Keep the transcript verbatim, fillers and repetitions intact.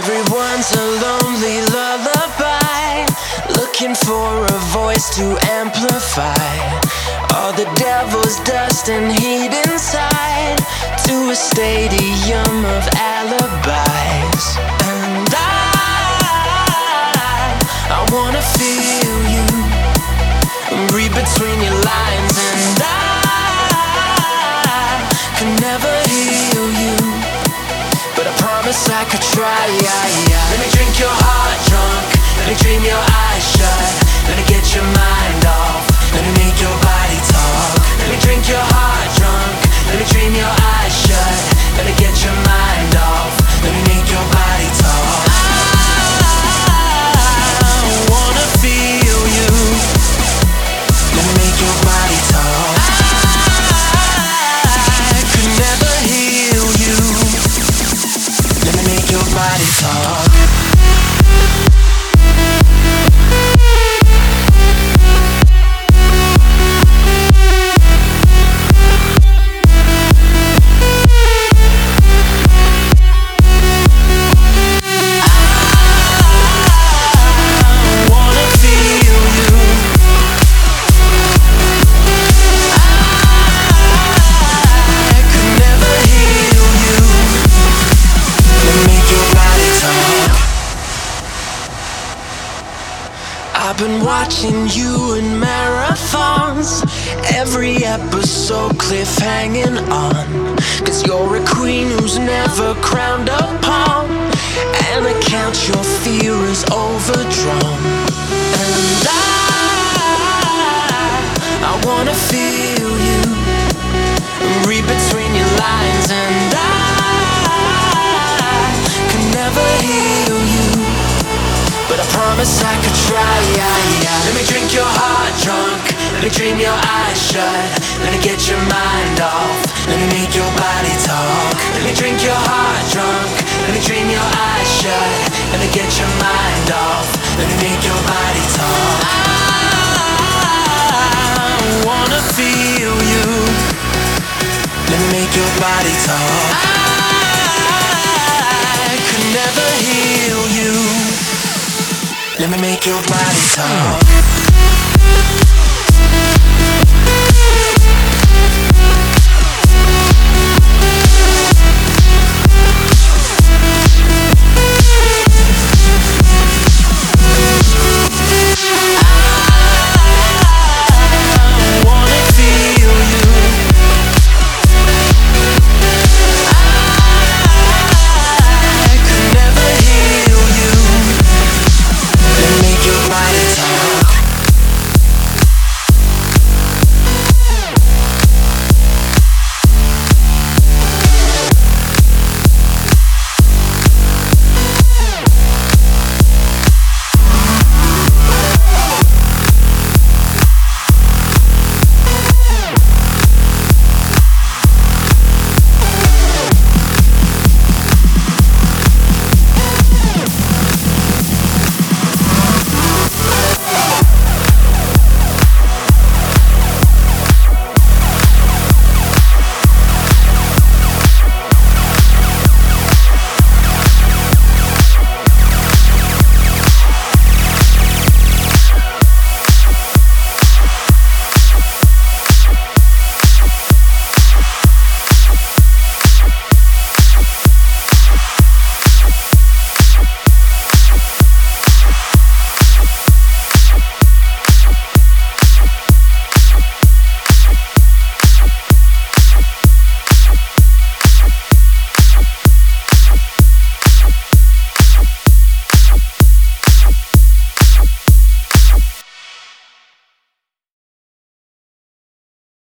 Everyone's a lonely lullaby, looking for a voice to amplify all the devil's dust and heat inside, to a stadium of alibis. And I, I wanna feel you, read between your lines. And I can never heal you, but I promise I could try. Let me drink your heart drunk, let me dream your eyes shut, let me get your mind off, let me make your body talk. Let me drink your heart drunk, let me dream your eyes shut, let me get your mind off, let me make your body talk. I wanna feel you, let me make your body talk. I could never heal you, let me make your body talk. I've been watching you in marathons, every episode cliff hanging on, cause you're a queen who's never crowned upon, and I count your fear is overdrawn. And I, I wanna feel you, read between your lines. And I can never heal you, but I promise I could try. Let me drink your heart drunk, let me dream your eyes shut, let me get your mind off, let me make your body talk. Let me drink your heart drunk, let me dream your eyes shut, let me get your mind off, let me make your body talk. I wanna feel you, let me make your body talk. I could never heal you, let me make your body talk.